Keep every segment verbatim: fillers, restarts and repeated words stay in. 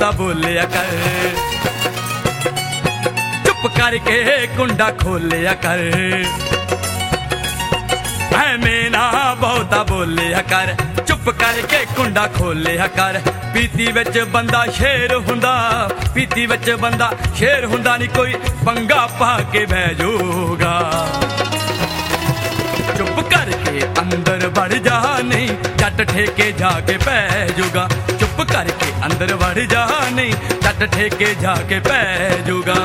ਬਹੁਤਾ ਬੋਲਿਆ ਕਰ, ਚੁੱਪ ਕਰਕੇ ਕੁੰਡਾ ਖੋਲਿਆ ਕਰ, ਐਵੇਂ ਨਾ ਬਹੁਤਾ ਬੋਲਿਆ ਕਰ, ਚੁੱਪ ਕਰਕੇ ਕੁੰਡਾ ਖੋਲਿਆ ਕਰ। ਪੀਤੀ ਵਿੱਚ ਬੰਦਾ ਸ਼ੇਰ ਹੁੰਦਾ, ਪੀਤੀ ਵਿੱਚ ਬੰਦਾ ਸ਼ੇਰ ਹੁੰਦਾ, ਨਹੀਂ ਕੋਈ ਪੰਗਾ ਪਾ ਕੇ ਬਹਿ ਜਾਊਗਾ। ਚੁੱਪ ਕਰਕੇ ਅੰਦਰ ਵੜ ਜਾ, ਨਹੀਂ ਜੱਟ ਠੇਕੇ ਜਾ ਕੇ ਪੈ ਜੂਗਾ। ਚੁੱਪ ਕਰਕੇ ਅੰਦਰ ਵੜ ਜਾ, ਨਹੀਂ ਜੱਟ ਠੇਕੇ ਜਾ ਕੇ ਪੈ ਜੂਗਾ।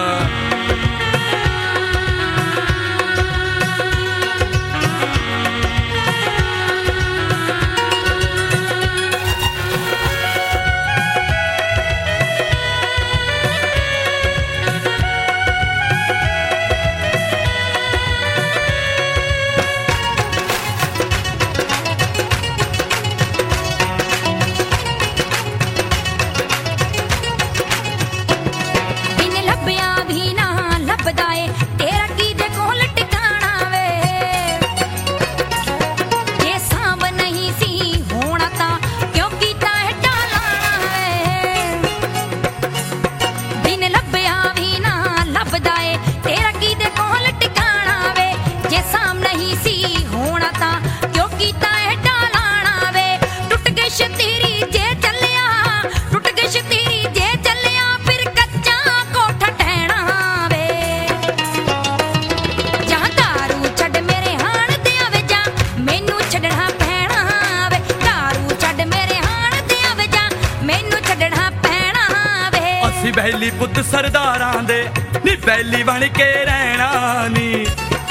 ਬੈਲੀ ਪੁੱਤ ਸਰਦਾਰਾਂ ਦੇ ਨੀ ਬੈਲੀ ਬਣ ਕੇ ਰਹਿਣਾ ਨੀ,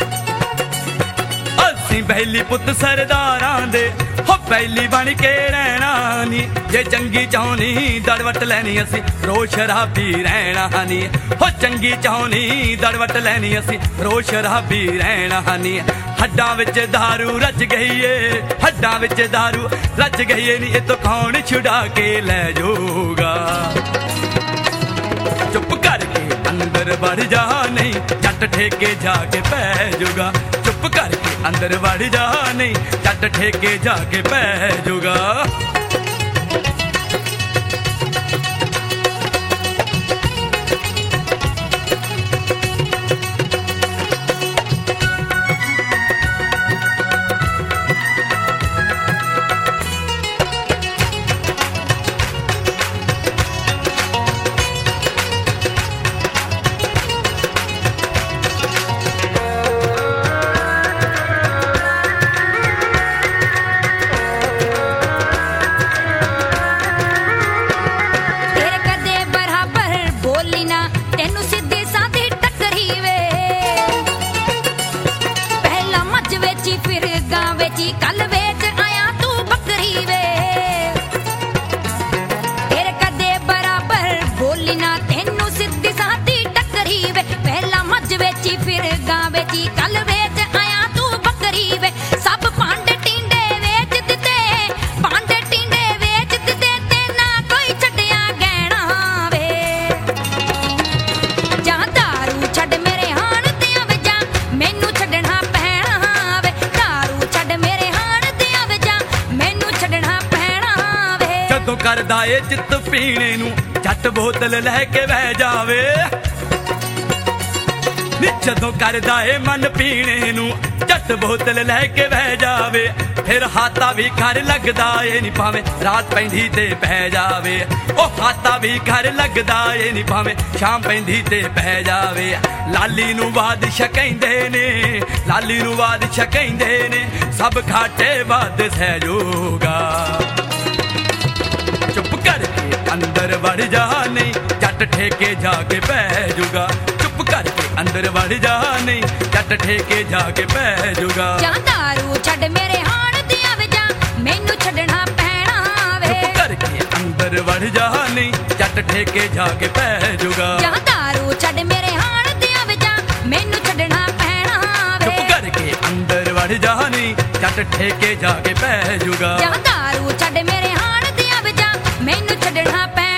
ਅਸੀਂ ਬੈਲੀ ਪੁੱਤ ਸਰਦਾਰਾਂ ਦੇ ਹੋ ਬੈਲੀ ਬਣ ਕੇ ਰਹਿਣਾ ਨੀ। ਜੇ ਚੰਗੀ ਚਾਹੁੰਨੀ ਦੜਵਟ ਲੈਣੀ ਅਸੀਂ ਰੋ ਸ਼ਰਾਬੀ ਰਹਿਣਾ ਨੀ, ਹੋ ਚੰਗੀ ਚਾਹੁੰਨੀ ਦੜਵਟ ਲੈਣੀ ਅਸੀਂ ਰੋ ਸ਼ਰਾਬੀ ਰਹਿਣਾ ਨੀ। ਹੱਡਾਂ ਵਿੱਚ ਦਾਰੂ ਰਚ ਗਈ ਏ, ਹੱਡਾਂ ਵਿੱਚ ਦਾਰੂ ਰਚ ਗਈ ਏ ਨੀ, ਇਹ ਤੋਂ ਕੌਣ ਛੁਡਾ ਕੇ ਲੈ ਜਾਊਗਾ। ਚੁੱਪ ਕਰਕੇ ਅੰਦਰ ਵੜ ਜਾ, ਨਹੀਂ ਜੱਟ ਠੇਕੇ ਜਾ ਕੇ ਪੈ ਜੂਗਾ। ਚੁੱਪ ਕਰਕੇ ਅੰਦਰ ਵੜ ਜਾ, ਨਹੀਂ ਜੱਟ ਠੇਕੇ ਜਾ ਕੇ ਪੈ ਜੂਗਾ। ਕੱਲ ਵੇਚ ਆਇਆ ਤੂੰ ਬੱਕਰੀ ਵੇ, ਤੇਰੇ ਕਦੇ ਬਰਾਬਰ ਬੋਲੀ ਨਾ, ਤੈਨੂੰ ਸਿੱਧੀ ਸਾਦੀ ਟੱਕਰੀ ਵੇ। ਪਹਿਲਾਂ ਮੱਝ ਵੇਚੀ ਫਿਰ ਗਾਂ ਵੇਚੀ, ਕੱਲ ਵੇਚ ਆਇਆ ਤੂੰ ਬੱਕਰੀ ਵੇ। ਸਭ ਭਾਂਡੇ ਟਿੰਡੇ ਵੇਚ ਦਿੱਤੇ, ਭਾਂਡੇ ਟਿੰਡੇ ਵੇਚ ਦਿੱਤੇ, ਤੇ ਨਾ ਕੋਈ ਛੱਡਿਆ ਗਹਿਣਾ ਵੇ। ਜਾਂ ਦਾਰੂ ਛੱਡ ਮੇਰੇ ਹਾਣ ਤੇ ਆਵੇ, ਜਾਂ ਮੈਨੂੰ ਛੱਡਣਾ ਪੈਣਾ ਵੇ। ਦਾਰੂ ਛੱਡ ਮੇਰੇ ਹਾਣ ਤੇ ਆਵੇ, ਜਾਂ ਮੈਨੂੰ ਛੱਡਣਾ ਪੈਣਾ ਵੇ। ਜਦੋਂ ਕਰਦਾ ਏ ਚਿੱਤ ਪੀਣੇ ਨੂੰ ਜੱਟ ਬੋਤਲ ਲੈ ਕੇ ਬਹਿ ਜਾਵੇ, ਨੀ ਜਦੋਂ ਕਰਦਾ ਏ ਮਨ ਪੀਣੇ ਨੂੰ ਜੱਟ ਬੋਤਲ ਲੈ ਕੇ ਬਹਿ ਜਾਵੇ। ਫਿਰ ਹਾਤਾ ਵੀ ਘਰ ਲੱਗਦਾ ਏ ਨੀ, ਭਾਵੇਂ ਰਾਤ ਪੈਂਦੀ ਤੇ ਪੈ ਜਾਵੇ। ਉਹ ਹਾਤਾ ਵੀ ਘਰ ਲੱਗਦਾ ਏ ਨੀ, ਭਾਵੇਂ ਸ਼ਾਮ ਪੈਂਦੀ ਤੇ ਪੈ ਜਾਵੇ। ਲਾਲੀ ਨੂੰ ਬਾਦਸ਼ਾਹ ਕਹਿੰਦੇ ਨੇ, ਲਾਲੀ ਨੂੰ ਬਾਦਸ਼ਾਹ ਕਹਿੰਦੇ ਨੇ, ਸਭ ਘਾਟੇ ਬਾਦ ਸਹਿ ਜਾਊਗਾ। ਚੁੱਪ ਕਰਕੇ ਅੰਦਰ ਵੜ ਜਾ, ਨਹੀਂ ਜੱਟ ਠੇਕੇ ਜਾ ਕੇ ਪੈ ਜੂਗਾ। ਚੁੱਪ ਕਰਕੇ ਅੰਦਰ ਵੜ ਜਾ, ਨਹੀਂ ਜੱਟ ਠੇਕੇ ਜਾ ਕੇ ਪੈ ਜੂਗਾ। ਜਾਂ ਦਾਰੂ ਛੱਡ ਮੇਰੇ ਹਾਣ ਤੇ ਆਵੇ, ਜਾਂ ਮੈਨੂੰ ਛੱਡਣਾ ਪੈਣਾ ਵੇ। ਚੁੱਪ ਕਰਕੇ ਅੰਦਰ ਵੜ ਜਾ, ਨਹੀਂ ਜੱਟ ਠੇਕੇ ਜਾ ਕੇ ਪੈ ਜੂਗਾ। ਜਾਂ ਦਾਰੂ ਛੱਡ ਮੇਰੇ ਹਾਣ ਤੇ ਆਵੇ, ਜਾਂ ਮੈਨੂੰ ਛੱਡਣਾ ਪੈਣਾ ਵੇ। ਚੁੱਪ ਕਰਕੇ ਅੰਦਰ ਵੜ ਜਾ, ਨਹੀਂ ਜੱਟ ਠੇਕੇ ਜਾ ਕੇ ਪੈ ਜੂਗਾ। ਜਾਂ ਦਾਰੂ ਛੱਡ ਮੇਰੇ ਹਾਣ ਤੇ ਆਵੇ, ਜਾਂ ਮੈਨੂੰ ਛੱਡਣਾ ਪੈਣਾ